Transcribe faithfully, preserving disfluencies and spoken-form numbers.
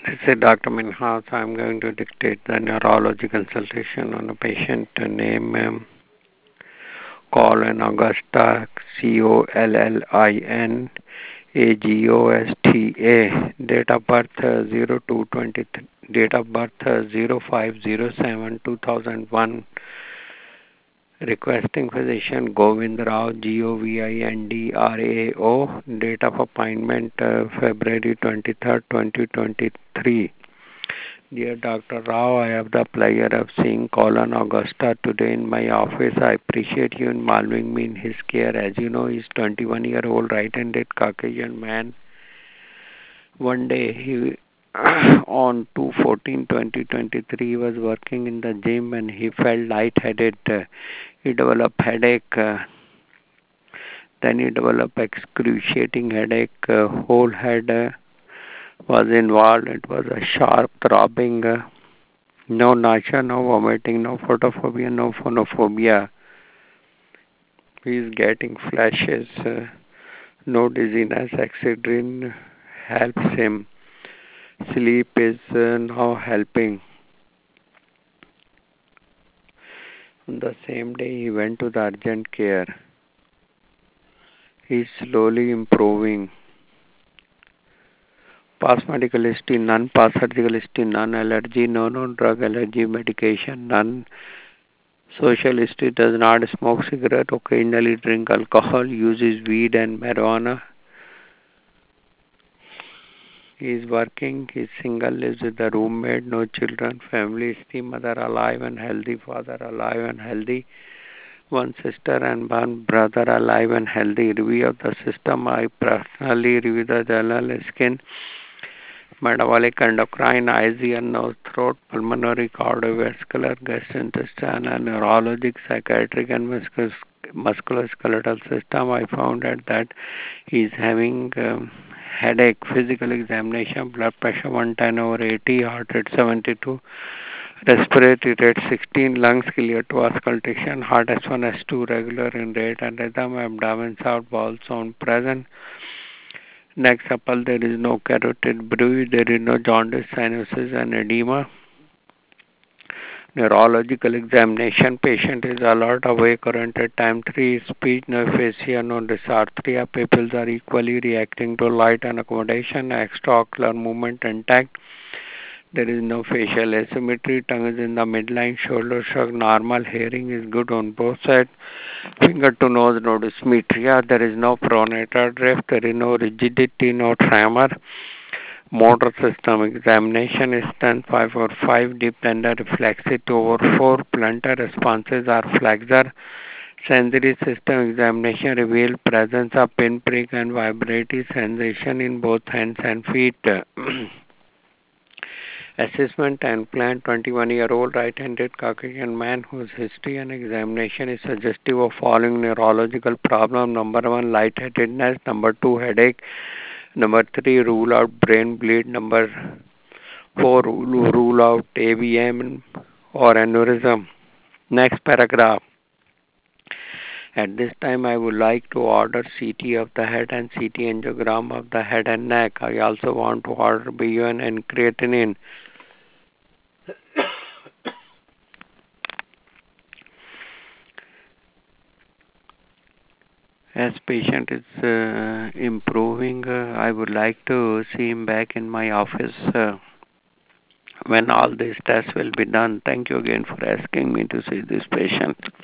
This is Doctor Minhas. I'm going to dictate the neurology consultation on a patient name um, Colin Augusta, C O L L I N A G O S T A. Date of birth uh, zero two twenty-three. Date of birth uh, zero five zero seven two thousand one. Requesting physician Govind Rao, G O V I N D R A O. Date of appointment uh, February twenty-third, twenty twenty-three. Dear Doctor Rao, I have the pleasure of seeing Colin Augusta today in my office. I appreciate you involving me in his care. As you know, he's twenty-one year old right-handed Caucasian man. One day, he on two fourteen twenty twenty-three, he was working in the gym and he felt lightheaded. Uh, he developed headache. Uh, then he developed excruciating headache. Uh, whole head uh, was involved. It was a sharp throbbing. Uh, No nausea, no vomiting, no photophobia, no phonophobia. He is getting flashes, uh, no dizziness. Excedrin helps him. Sleep is uh, now helping. On the same day, he went to the urgent care. He is slowly improving. Past medical history, none. Past surgical history, none. Allergy, no, no drug allergy medication, none. Social history, does not smoke cigarette, occasionally drink alcohol, uses weed and marijuana. He is working, he is single, lives with a roommate, no children, family history, mother alive and healthy, father alive and healthy, one sister and one brother alive and healthy. Review of the system, I personally review the general skin, metabolic, endocrine, eyes, ear, nose, throat, pulmonary, cardiovascular, gastrointestinal, neurologic, psychiatric, and muscul- musculoskeletal system. I found out that he is having um, headache, physical examination, blood pressure one ten over eighty, heart rate seventy-two, respiratory rate sixteen, lungs clear to auscultation, heart S one, S two regular in rate and rhythm, abdomen sound, bowel sound present. Next supple, there is no carotid bruit, there is no jaundice, sinuses and edema. Neurological examination, patient is alert, awake, oriented, time three, speech, no aphasia, no dysarthria, pupils are equally reacting to light and accommodation, extraocular movement intact. There is no facial asymmetry, tongue is in the midline, shoulder shrug, normal, hearing is good on both sides, finger to nose, no dysmetria, there is no pronator drift, there is no rigidity, no tremor. Motor system examination is ten five or five, deep tender reflexive two over four, plantar responses are flexor. Sensory system examination revealed presence of pinprick and vibratory sensation in both hands and feet. Assessment and plan, twenty-one year old right-handed Caucasian man whose history and examination is suggestive of following neurological problem. Number one, lightheadedness. Number two, headache. Number three, rule out brain bleed. Number four, rule rule out A V M or aneurysm. Next paragraph. At this time, I would like to order C T of the head and C T angiogram of the head and neck. I also want to order B U N and creatinine. As patient is uh, improving, uh, I would like to see him back in my office uh, when all these tests will be done. Thank you again for asking me to see this patient.